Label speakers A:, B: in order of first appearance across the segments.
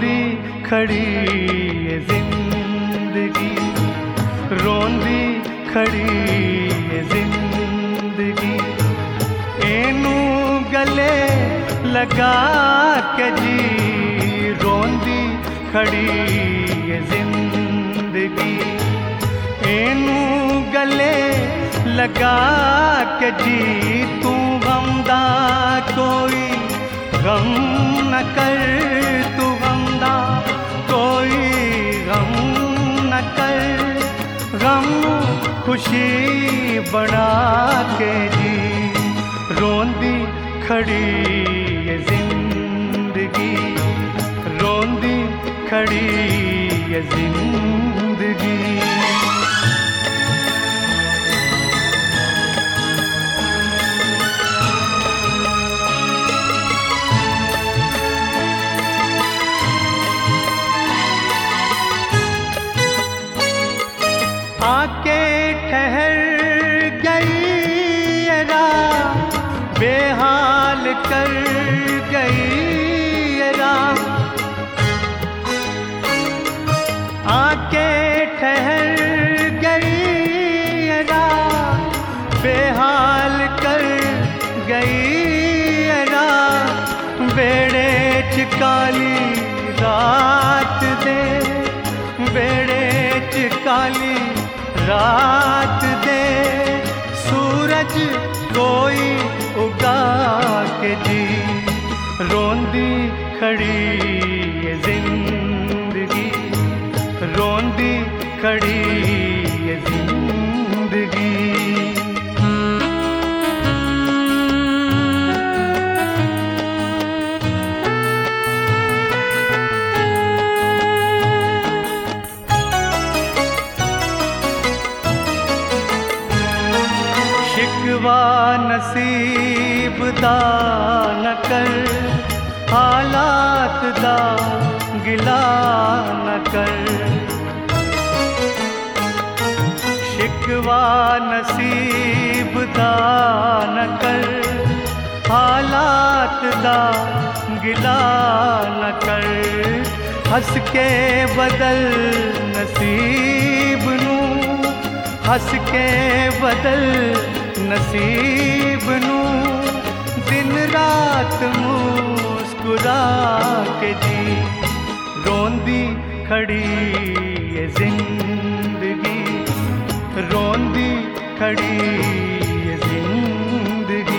A: रोंदी खड़ी ये जिंदगी, रोंदी खड़ी ये जिंदगी, एनू गले लगा के जी, रोंदी खड़ी ये जिंदगी, एनू गले लगा के जी। तू गमदा कोई गम न कर, तू गमदा कोई गम न कर, गम खुशी बना के जी, रोंदी खड़ी ये जिंदगी, रोंदी खड़ी ये जिंदगी। आके ठहर गई ये रात, बेहाल कर गई ये रात, आके ठहर गई ये रात, बेहाल कर गई ये रात, बेड़े च काली रात दे, बेड़े च काली रात दे, सूरज कोई उगा के जी, रोंदी खड़ी ये जिंदगी, रोंदी खड़ी ये जिंदगी। शिकवा नसीब दा न कर, हालात दा गिला न कर, शिकवा नसीब दा न कर, हालात दा गिला न कर, हंस के बदल नसीब नू, हंस के बदल नसीब नू, दिन रात मुस्कुरा के जी, रोंदी खड़ी ये जिंदगी, रोंदी खड़ी ये जिंदगी।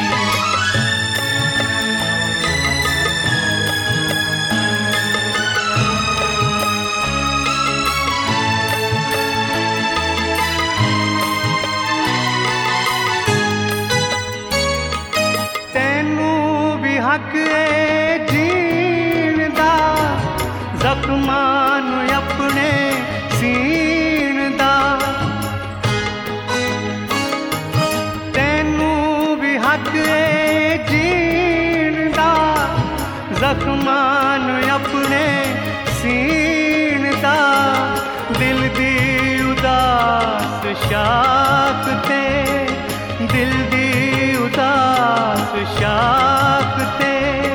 A: हक ए जीण दा, जख्मां नू अपने सीण दा, तैनू भी हक ए जीण दा, जख्मां नू अपने सीण दा, दिल दी उदास शाख ते, दिल दी उदास शाख ते,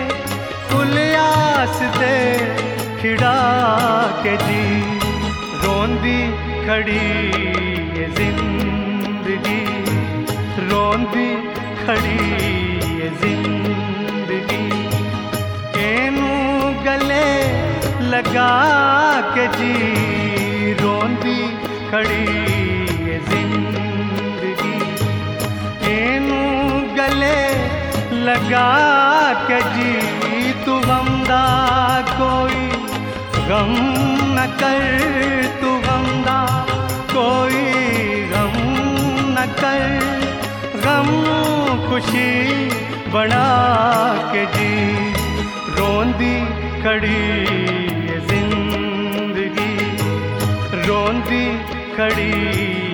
A: उलियास दे खिड़ा के जी, रोंदी खड़ी ये जिंदगी, रोंदी खड़ी ये जिंदगी, एनू गले लगा के जी, रोंदी खड़ी ये जिंदगी, एनू गले लगा के जी। तू गमदा कोई गम न कर, तू गमदा कोई गम न कर, गम खुशी बना के जी, रोंदी खड़ी ये जिंदगी, रोंदी खड़ी